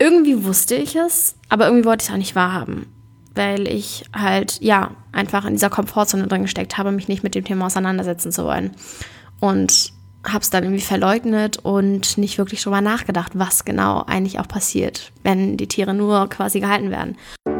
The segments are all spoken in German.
irgendwie wusste ich es, aber irgendwie wollte ich es auch nicht wahrhaben, weil ich halt, einfach in dieser Komfortzone drin gesteckt habe, mich nicht mit dem Thema auseinandersetzen zu wollen. Und habe es dann irgendwie verleugnet und nicht wirklich drüber nachgedacht, was genau eigentlich auch passiert, wenn die Tiere nur quasi gehalten werden.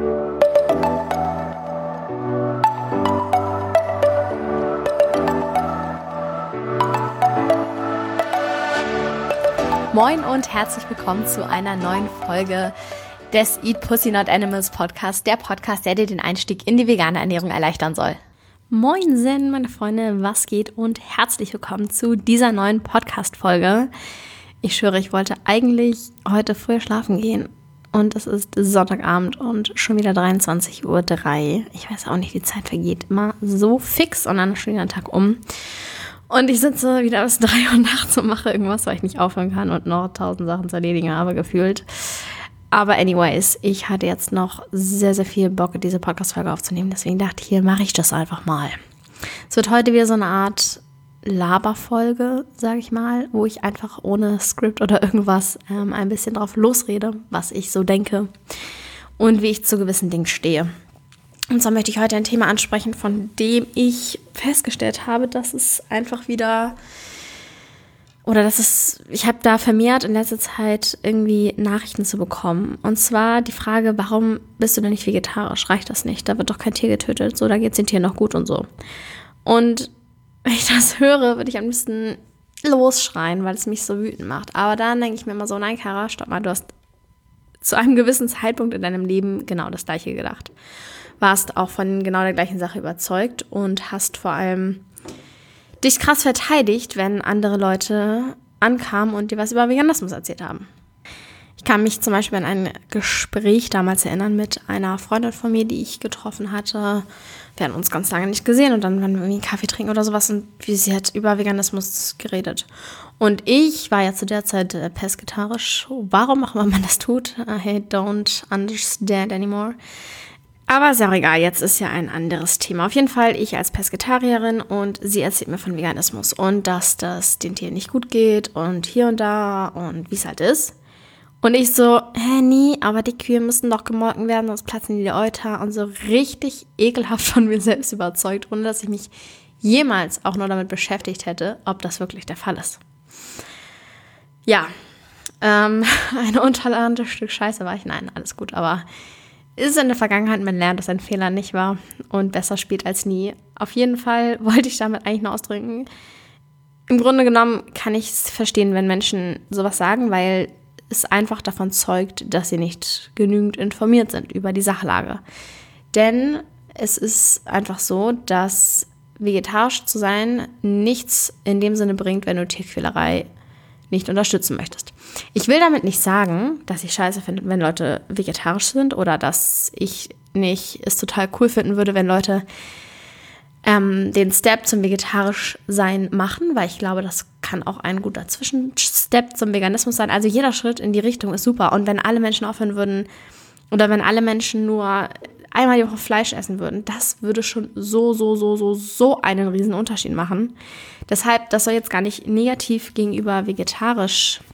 Moin und herzlich willkommen zu einer neuen Folge des Eat Pussy Not Animals Podcast, der Podcast, der dir den Einstieg in die vegane Ernährung erleichtern soll. Moinsen, meine Freunde, was geht und herzlich willkommen zu dieser neuen Podcast-Folge. Ich schwöre, ich wollte eigentlich heute früher schlafen gehen und es ist Sonntagabend und schon wieder 23:03 Uhr. Ich weiß auch nicht, die Zeit vergeht immer so fix und dann ist schon wieder ein Tag um. Und ich sitze wieder bis 3 Uhr nachts und mache irgendwas, weil ich nicht aufhören kann und noch 1000 Sachen zu erledigen habe, gefühlt. Aber anyways, ich hatte jetzt noch sehr, sehr viel Bock, diese Podcast-Folge aufzunehmen. Deswegen dachte ich, hier mache ich das einfach mal. Es wird heute wieder so eine Art Laberfolge, sage ich mal, wo ich einfach ohne Skript oder irgendwas ein bisschen drauf losrede, was ich so denke und wie ich zu gewissen Dingen stehe. Und zwar möchte ich heute ein Thema ansprechen, von dem ich festgestellt habe, dass es einfach wieder, ich habe da vermehrt in letzter Zeit irgendwie Nachrichten zu bekommen. Und zwar die Frage, warum bist du denn nicht vegetarisch? Reicht das nicht? Da wird doch kein Tier getötet. So, da geht es den Tieren noch gut und so. Und wenn ich das höre, würde ich am liebsten losschreien, weil es mich so wütend macht. Aber dann denke ich mir immer so, nein, Kara, stopp mal, du hast zu einem gewissen Zeitpunkt in deinem Leben genau das Gleiche gedacht. Warst auch von genau der gleichen Sache überzeugt und hast vor allem dich krass verteidigt, wenn andere Leute ankamen und dir was über Veganismus erzählt haben. Ich kann mich zum Beispiel an ein Gespräch damals erinnern mit einer Freundin von mir, die ich getroffen hatte. Wir hatten uns ganz lange nicht gesehen und dann waren wir irgendwie einen Kaffee trinken oder sowas und sie hat über Veganismus geredet. Und ich war ja zu der Zeit pesketarisch. Warum auch immer man das tut, I don't understand anymore. Aber ist ja auch egal, jetzt ist ja ein anderes Thema. Auf jeden Fall ich als Pesketarierin und sie erzählt mir von Veganismus und dass das den Tieren nicht gut geht und hier und da und wie es halt ist. Und ich so, nee, aber die Kühe müssen doch gemolken werden, sonst platzen die Euter und so richtig ekelhaft von mir selbst überzeugt, ohne dass ich mich jemals auch nur damit beschäftigt hätte, ob das wirklich der Fall ist. Ja, ein untolerantes Stück Scheiße war ich. Nein, alles gut, aber ist in der Vergangenheit, man lernt, dass ein Fehler nicht war und besser spät als nie. Auf jeden Fall wollte ich damit eigentlich nur ausdrücken. Im Grunde genommen kann ich es verstehen, wenn Menschen sowas sagen, weil es einfach davon zeugt, dass sie nicht genügend informiert sind über die Sachlage. Denn es ist einfach so, dass vegetarisch zu sein nichts in dem Sinne bringt, wenn du Tierquälerei nicht unterstützen möchtest. Ich will damit nicht sagen, dass ich scheiße finde, wenn Leute vegetarisch sind oder dass ich nicht es total cool finden würde, wenn Leute den Step zum Vegetarisch-Sein machen, weil ich glaube, das kann auch ein guter Zwischenstep zum Veganismus sein. Also jeder Schritt in die Richtung ist super. Und wenn alle Menschen aufhören würden oder wenn alle Menschen nur einmal die Woche Fleisch essen würden, das würde schon so einen riesen Unterschied machen. Deshalb, das soll jetzt gar nicht negativ gegenüber vegetarischem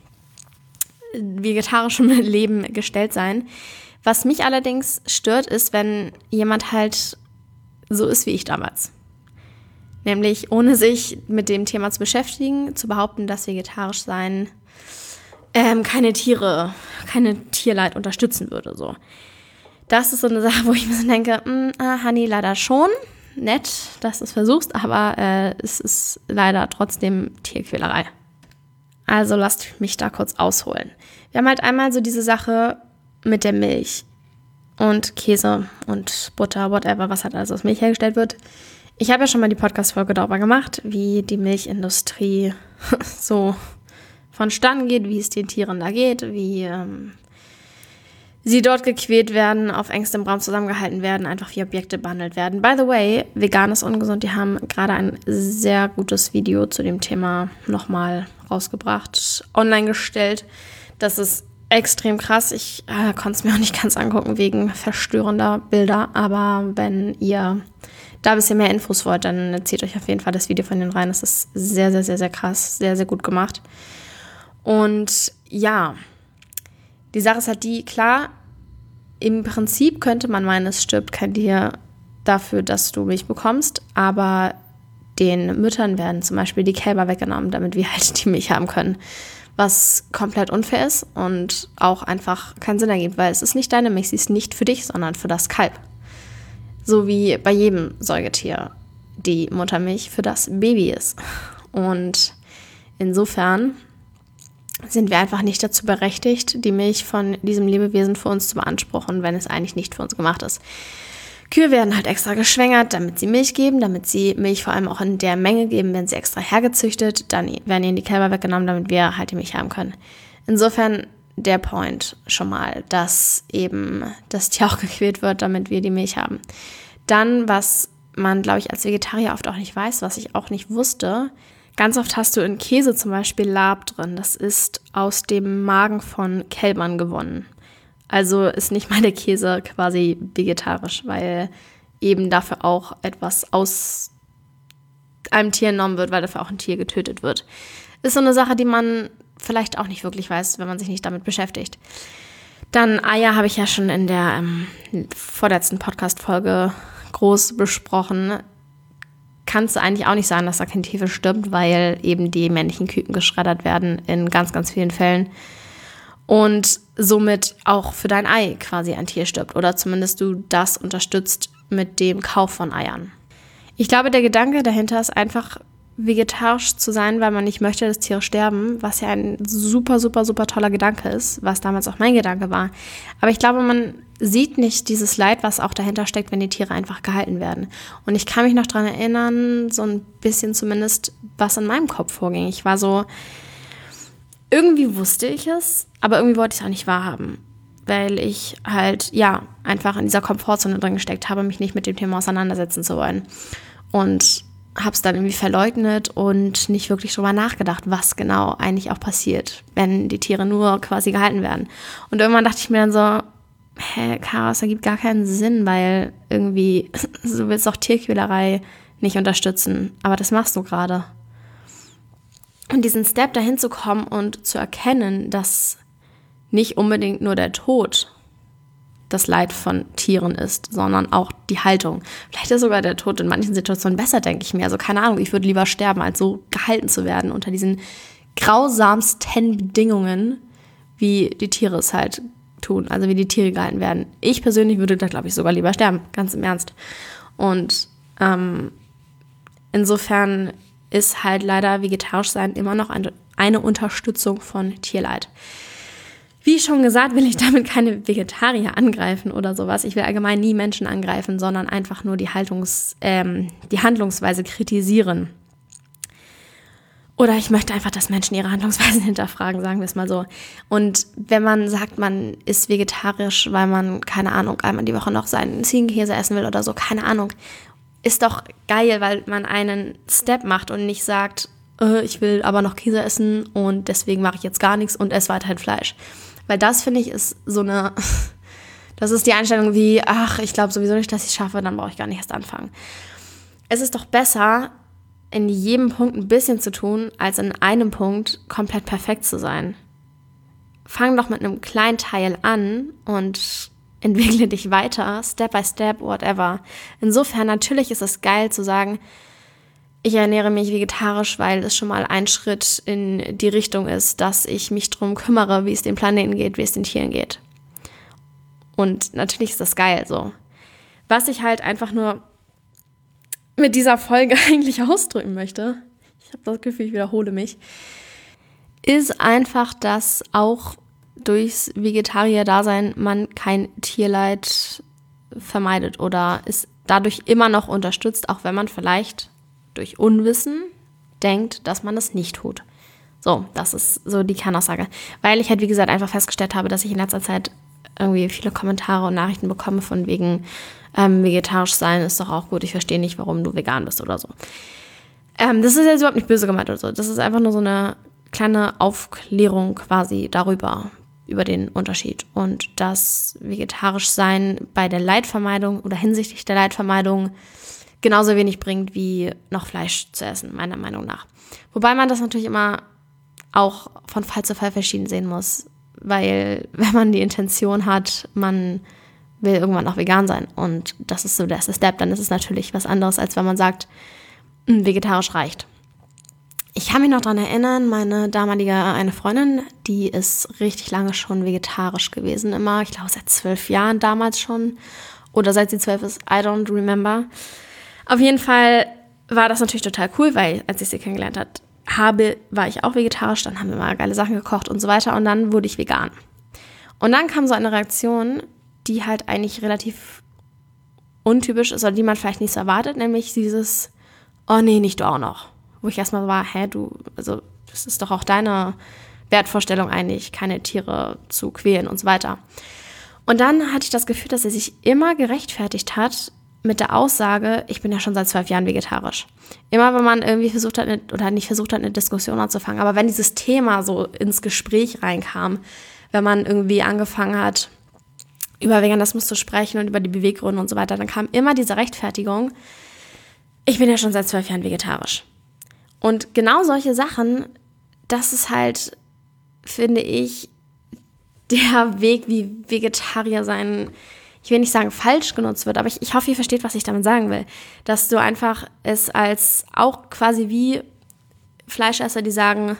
Leben gestellt sein. Was mich allerdings stört, ist, wenn jemand halt so ist wie ich damals. Nämlich, ohne sich mit dem Thema zu beschäftigen, zu behaupten, dass vegetarisch sein keine Tierleid unterstützen würde. So. Das ist so eine Sache, wo ich mir so denke, Honey, leider schon. Nett, dass du es versuchst, aber es ist leider trotzdem Tierquälerei. Also lasst mich da kurz ausholen. Wir haben halt einmal so diese Sache mit der Milch und Käse und Butter, whatever, was halt also aus Milch hergestellt wird. Ich habe ja schon mal die Podcast-Folge darüber gemacht, wie die Milchindustrie so vonstatten geht, wie es den Tieren da geht, wie sie dort gequält werden, auf engstem Raum zusammengehalten werden, einfach wie Objekte behandelt werden. By the way, vegan ist ungesund. Die haben gerade ein sehr gutes Video zu dem Thema nochmal rausgebracht, online gestellt. Das ist extrem krass. Ich konnte es mir auch nicht ganz angucken wegen verstörender Bilder. Aber wenn ihr da ein bisschen mehr Infos wollt, dann zieht euch auf jeden Fall das Video von denen rein. Das ist sehr, sehr, sehr, sehr krass. Sehr, sehr gut gemacht. Und ja, Die Sache ist halt die, klar, im Prinzip könnte man meinen, es stirbt kein Tier dafür, dass du Milch bekommst, aber den Müttern werden zum Beispiel die Kälber weggenommen, damit wir halt die Milch haben können. Was komplett unfair ist und auch einfach keinen Sinn ergibt, weil es ist nicht deine Milch, sie ist nicht für dich, sondern für das Kalb. So wie bei jedem Säugetier die Muttermilch für das Baby ist. Und insofern sind wir einfach nicht dazu berechtigt, die Milch von diesem Lebewesen für uns zu beanspruchen, wenn es eigentlich nicht für uns gemacht ist. Kühe werden halt extra geschwängert, damit sie Milch geben, damit sie Milch vor allem auch in der Menge geben, werden sie extra hergezüchtet, dann werden ihnen die Kälber weggenommen, damit wir halt die Milch haben können. Insofern der Point schon mal, dass eben das Tier auch gequält wird, damit wir die Milch haben. Dann, was man, glaube ich, als Vegetarier oft auch nicht weiß, was ich auch nicht wusste, ganz oft hast du in Käse zum Beispiel Lab drin. Das ist aus dem Magen von Kälbern gewonnen. Also ist nicht mal der Käse quasi vegetarisch, weil eben dafür auch etwas aus einem Tier entnommen wird, weil dafür auch ein Tier getötet wird. Ist so eine Sache, die man vielleicht auch nicht wirklich weiß, wenn man sich nicht damit beschäftigt. Dann Eier habe ich ja schon in der vorletzten Podcast-Folge groß besprochen. Kannst du eigentlich auch nicht sagen, dass da kein Tier stirbt, weil eben die männlichen Küken geschreddert werden in ganz, ganz vielen Fällen. Und somit auch für dein Ei quasi ein Tier stirbt. Oder zumindest du das unterstützt mit dem Kauf von Eiern. Ich glaube, der Gedanke dahinter ist einfach, vegetarisch zu sein, weil man nicht möchte, dass Tiere sterben, was ja ein super, super, super toller Gedanke ist, was damals auch mein Gedanke war. Aber ich glaube, man sieht nicht dieses Leid, was auch dahinter steckt, wenn die Tiere einfach gehalten werden. Und ich kann mich noch daran erinnern, so ein bisschen zumindest, was in meinem Kopf vorging. Ich war so, irgendwie wusste ich es, aber irgendwie wollte ich es auch nicht wahrhaben, weil ich halt, ja, einfach in dieser Komfortzone drin gesteckt habe, mich nicht mit dem Thema auseinandersetzen zu wollen. Und habe es dann irgendwie verleugnet und nicht wirklich drüber nachgedacht, was genau eigentlich auch passiert, wenn die Tiere nur quasi gehalten werden. Und irgendwann dachte ich mir dann so, Kara, das ergibt gar keinen Sinn, weil irgendwie, du willst auch Tierquälerei nicht unterstützen, aber das machst du gerade. Und diesen Step dahin zu kommen und zu erkennen, dass nicht unbedingt nur der Tod das Leid von Tieren ist, sondern auch die Haltung. Vielleicht ist sogar der Tod in manchen Situationen besser, denke ich mir. Also keine Ahnung, ich würde lieber sterben, als so gehalten zu werden unter diesen grausamsten Bedingungen, wie die Tiere es halt tun, also wie die Tiere gehalten werden. Ich persönlich würde da, glaube ich, sogar lieber sterben, ganz im Ernst. Und insofern ist halt leider vegetarisch sein immer noch eine Unterstützung von Tierleid. Wie schon gesagt, will ich damit keine Vegetarier angreifen oder sowas. Ich will allgemein nie Menschen angreifen, sondern einfach nur die Handlungsweise kritisieren. Oder ich möchte einfach, dass Menschen ihre Handlungsweisen hinterfragen, sagen wir es mal so. Und wenn man sagt, man ist vegetarisch, weil man, keine Ahnung, einmal die Woche noch seinen Ziegenkäse essen will oder so, keine Ahnung, ist doch geil, weil man einen Step macht und nicht sagt, ich will aber noch Käse essen und deswegen mache ich jetzt gar nichts und esse weiterhin Fleisch. Weil das, finde ich, ist so eine, das ist die Einstellung wie, ach, ich glaube sowieso nicht, dass ich es schaffe, dann brauche ich gar nicht erst anfangen. Es ist doch besser, in jedem Punkt ein bisschen zu tun, als in einem Punkt komplett perfekt zu sein. Fang doch mit einem kleinen Teil an und entwickle dich weiter, Step by Step, whatever. Insofern, natürlich ist es geil zu sagen, ich ernähre mich vegetarisch, weil es schon mal ein Schritt in die Richtung ist, dass ich mich darum kümmere, wie es dem Planeten geht, wie es den Tieren geht. Und natürlich ist das geil so. Was ich halt einfach nur mit dieser Folge eigentlich ausdrücken möchte, ich habe das Gefühl, ich wiederhole mich, ist einfach, dass auch durchs Vegetarier-Dasein man kein Tierleid vermeidet oder es dadurch immer noch unterstützt, auch wenn man vielleicht durch Unwissen denkt, dass man das nicht tut. So, das ist so die Kernaussage. Weil ich halt, wie gesagt, einfach festgestellt habe, dass ich in letzter Zeit irgendwie viele Kommentare und Nachrichten bekomme von wegen vegetarisch sein ist doch auch gut, ich verstehe nicht, warum du vegan bist oder so. Das ist jetzt überhaupt nicht böse gemeint oder so. Das ist einfach nur so eine kleine Aufklärung quasi darüber, über den Unterschied. Und dass vegetarisch sein bei der Leidvermeidung oder hinsichtlich der Leidvermeidung genauso wenig bringt, wie noch Fleisch zu essen, meiner Meinung nach. Wobei man das natürlich immer auch von Fall zu Fall verschieden sehen muss. weil wenn man die Intention hat, man will irgendwann auch vegan sein und das ist so der erste Step, dann ist es natürlich was anderes, als wenn man sagt, vegetarisch reicht. Ich kann mich noch daran erinnern, meine damalige eine Freundin, die ist richtig lange schon vegetarisch gewesen, immer, ich glaube seit 12 Jahren damals schon oder seit sie 12 ist, I don't remember. Auf jeden Fall war das natürlich total cool, weil als ich sie kennengelernt habe, war ich auch vegetarisch, dann haben wir mal geile Sachen gekocht und so weiter und dann wurde ich vegan. Und dann kam so eine Reaktion, die halt eigentlich relativ untypisch ist oder die man vielleicht nicht so erwartet, nämlich dieses, oh nee, nicht du auch noch. Wo ich erstmal war, also das ist doch auch deine Wertvorstellung eigentlich, keine Tiere zu quälen und so weiter. Und dann hatte ich das Gefühl, dass er sich immer gerechtfertigt hat mit der Aussage, ich bin ja schon seit 12 Jahren vegetarisch. Immer wenn man irgendwie versucht hat, eine Diskussion anzufangen, aber wenn dieses Thema so ins Gespräch reinkam, wenn man irgendwie angefangen hat, über Veganismus zu sprechen und über die Beweggründe und so weiter, dann kam immer diese Rechtfertigung, ich bin ja schon seit 12 Jahren vegetarisch. Und genau solche Sachen, das ist halt, finde ich, der Weg, wie Vegetarier sein, ich will nicht sagen falsch genutzt wird, aber ich hoffe, ihr versteht, was ich damit sagen will. Dass du einfach es als auch quasi wie Fleischesser, die sagen,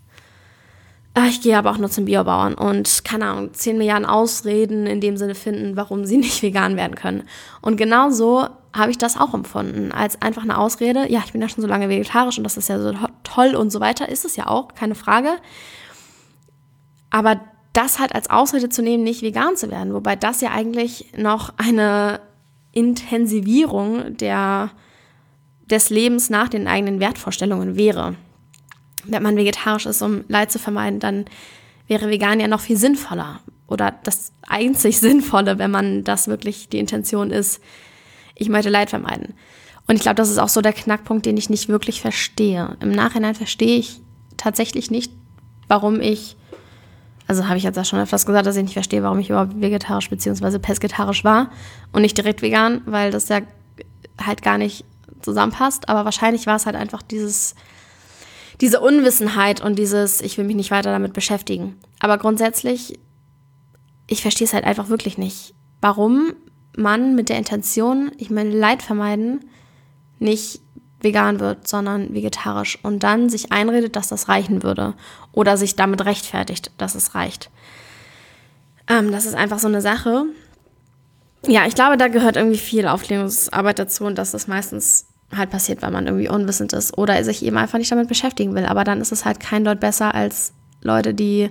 ich gehe aber auch nur zum Biobauern und, keine Ahnung, 10 Milliarden Ausreden in dem Sinne finden, warum sie nicht vegan werden können. Und genau so habe ich das auch empfunden, als einfach eine Ausrede, ja, ich bin ja schon so lange vegetarisch und das ist ja so toll und so weiter, ist es ja auch, keine Frage. Aber das halt als Ausrede zu nehmen, nicht vegan zu werden, wobei das ja eigentlich noch eine Intensivierung des Lebens nach den eigenen Wertvorstellungen wäre. Wenn man vegetarisch ist, um Leid zu vermeiden, dann wäre vegan ja noch viel sinnvoller oder das einzig Sinnvolle, wenn man das wirklich die Intention ist, ich möchte Leid vermeiden. Und ich glaube, das ist auch so der Knackpunkt, den ich nicht wirklich verstehe. Im Nachhinein verstehe ich tatsächlich nicht, warum ich, also habe ich jetzt auch schon öfters gesagt, dass ich nicht verstehe, warum ich überhaupt vegetarisch bzw. pesketarisch war und nicht direkt vegan, weil das ja halt gar nicht zusammenpasst. Aber wahrscheinlich war es halt einfach diese Unwissenheit und ich will mich nicht weiter damit beschäftigen. Aber grundsätzlich, ich verstehe es halt einfach wirklich nicht, warum man mit der Intention, ich meine Leid vermeiden, nicht vegan wird, sondern vegetarisch und dann sich einredet, dass das reichen würde oder sich damit rechtfertigt, dass es reicht. Das ist einfach so eine Sache. Ja, ich glaube, da gehört irgendwie viel Aufklärungsarbeit dazu und dass das meistens halt passiert, weil man irgendwie unwissend ist oder sich eben einfach nicht damit beschäftigen will. Aber dann ist es halt kein Deut besser als Leute, die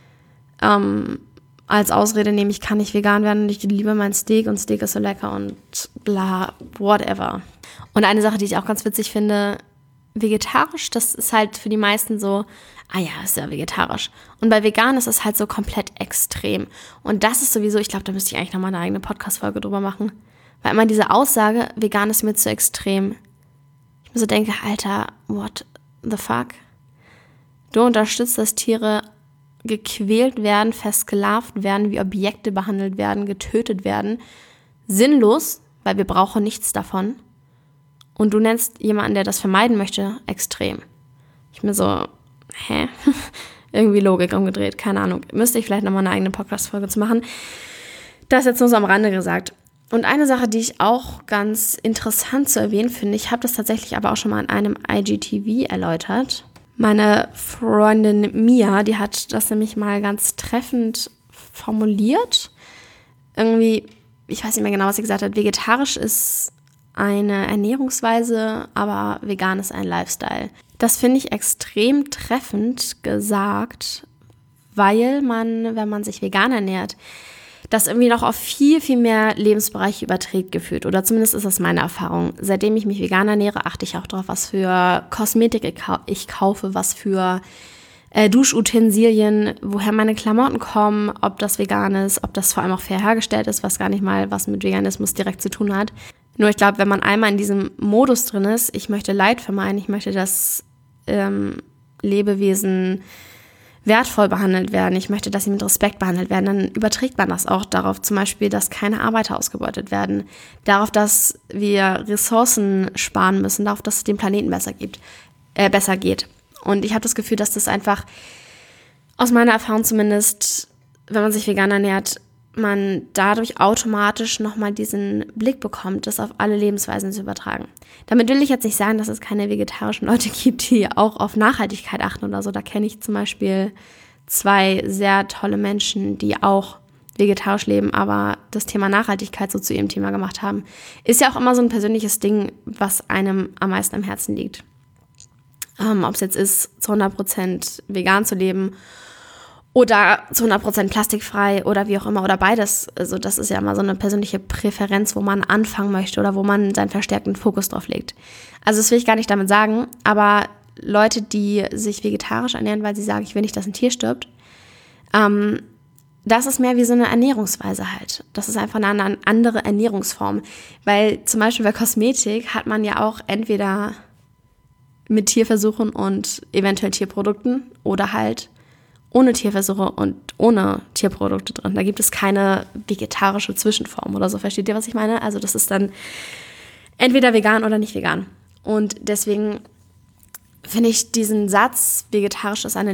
als Ausrede nehmen, ich kann nicht vegan werden und ich liebe mein Steak und Steak ist so lecker und bla, whatever. Und eine Sache, die ich auch ganz witzig finde, vegetarisch, das ist halt für die meisten so, ist ja vegetarisch. Und bei vegan ist es halt so komplett extrem. Und das ist sowieso, ich glaube, da müsste ich eigentlich nochmal eine eigene Podcast-Folge drüber machen. Weil immer diese Aussage, vegan ist mir zu extrem. Ich mir so denke, Alter, what the fuck? Du unterstützt, dass Tiere gequält werden, versklavt werden, wie Objekte behandelt werden, getötet werden. Sinnlos, weil wir brauchen nichts davon. Und du nennst jemanden, der das vermeiden möchte, extrem. Ich mir so, irgendwie Logik umgedreht, keine Ahnung. Müsste ich vielleicht nochmal eine eigene Podcast-Folge zu machen. Das jetzt nur so am Rande gesagt. Und eine Sache, die ich auch ganz interessant zu erwähnen finde, ich habe das tatsächlich aber auch schon mal in einem IGTV erläutert. Meine Freundin Mia, die hat das nämlich mal ganz treffend formuliert. Irgendwie, ich weiß nicht mehr genau, was sie gesagt hat, vegetarisch ist eine Ernährungsweise, aber vegan ist ein Lifestyle. Das finde ich extrem treffend gesagt, weil man, wenn man sich vegan ernährt, das irgendwie noch auf viel, viel mehr Lebensbereiche überträgt gefühlt. Oder zumindest ist das meine Erfahrung. Seitdem ich mich vegan ernähre, achte ich auch darauf, was für Kosmetik ich kaufe, was für Duschutensilien, woher meine Klamotten kommen, ob das vegan ist, ob das vor allem auch fair hergestellt ist, was gar nicht mal was mit Veganismus direkt zu tun hat. Nur ich glaube, wenn man einmal in diesem Modus drin ist, ich möchte Leid vermeiden, ich möchte, dass Lebewesen wertvoll behandelt werden, ich möchte, dass sie mit Respekt behandelt werden, dann überträgt man das auch darauf, zum Beispiel, dass keine Arbeiter ausgebeutet werden, darauf, dass wir Ressourcen sparen müssen, darauf, dass es dem Planeten besser geht. Und ich habe das Gefühl, dass das einfach aus meiner Erfahrung zumindest wenn man sich vegan ernährt, man dadurch automatisch nochmal diesen Blick bekommt, das auf alle Lebensweisen zu übertragen. Damit will ich jetzt nicht sagen, dass es keine vegetarischen Leute gibt, die auch auf Nachhaltigkeit achten oder so. Da kenne ich zum Beispiel 2 sehr tolle Menschen, die auch vegetarisch leben, aber das Thema Nachhaltigkeit so zu ihrem Thema gemacht haben. Ist ja auch immer so ein persönliches Ding, was einem am meisten am Herzen liegt. Ob es jetzt ist, zu 100% vegan zu leben oder zu 100% plastikfrei oder wie auch immer oder beides. Also das ist ja immer so eine persönliche Präferenz, wo man anfangen möchte oder wo man seinen verstärkten Fokus drauf legt. Also das will ich gar nicht damit sagen, aber Leute, die sich vegetarisch ernähren, weil sie sagen, ich will nicht, dass ein Tier stirbt, das ist mehr wie so eine Ernährungsweise halt. Das ist einfach eine andere Ernährungsform. Weil zum Beispiel bei Kosmetik hat man ja auch entweder mit Tierversuchen und eventuell Tierprodukten oder halt ohne Tierversuche und ohne Tierprodukte drin. Da gibt es keine vegetarische Zwischenform oder so. Versteht ihr, was ich meine? Also das ist dann entweder vegan oder nicht vegan. Und deswegen finde ich diesen Satz, vegan ist eine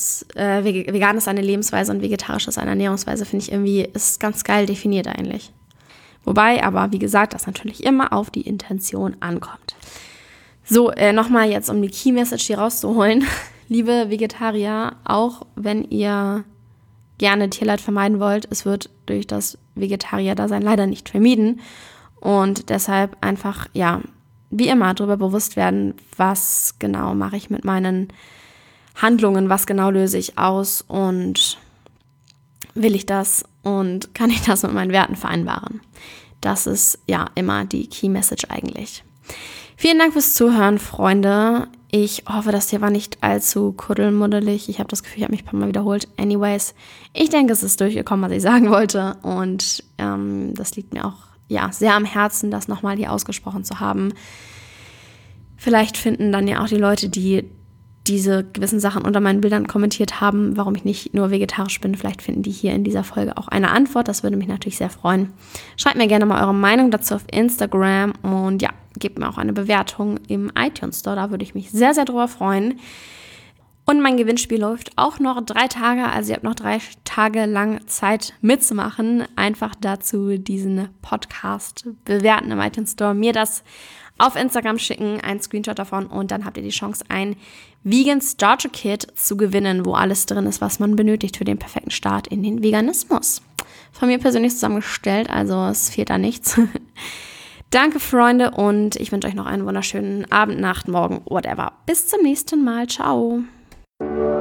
Lebensweise und vegetarisch ist eine Ernährungsweise, finde ich irgendwie, ist ganz geil definiert eigentlich. Wobei aber, wie gesagt, das natürlich immer auf die Intention ankommt. So, nochmal jetzt, um die Key Message hier rauszuholen. Liebe Vegetarier, auch wenn ihr gerne Tierleid vermeiden wollt, es wird durch das Vegetarier-Dasein leider nicht vermieden. Und deshalb einfach, ja, wie immer darüber bewusst werden, was genau mache ich mit meinen Handlungen, was genau löse ich aus und will ich das und kann ich das mit meinen Werten vereinbaren. Das ist ja immer die Key Message eigentlich. Vielen Dank fürs Zuhören, Freunde. Ich hoffe, das Thema war nicht allzu kuddelmuddelig. Ich habe das Gefühl, ich habe mich ein paar Mal wiederholt. Anyways, ich denke, es ist durchgekommen, was ich sagen wollte. Und das liegt mir auch sehr am Herzen, das nochmal hier ausgesprochen zu haben. Vielleicht finden dann ja auch die Leute, die diese gewissen Sachen unter meinen Bildern kommentiert haben, warum ich nicht nur vegetarisch bin. Vielleicht finden die hier in dieser Folge auch eine Antwort. Das würde mich natürlich sehr freuen. Schreibt mir gerne mal eure Meinung dazu auf Instagram und ja, gebt mir auch eine Bewertung im iTunes Store. Da würde ich mich sehr, sehr drüber freuen. Und mein Gewinnspiel läuft auch noch 3 Tage. Also ihr habt noch 3 Tage lang Zeit mitzumachen. Einfach dazu diesen Podcast bewerten im iTunes Store. Mir das auf Instagram schicken, einen Screenshot davon und dann habt ihr die Chance, ein Vegan Starter Kit zu gewinnen, wo alles drin ist, was man benötigt für den perfekten Start in den Veganismus. Von mir persönlich zusammengestellt, also es fehlt da nichts. Danke, Freunde, und ich wünsche euch noch einen wunderschönen Abend, Nacht, Morgen, whatever. Bis zum nächsten Mal. Ciao.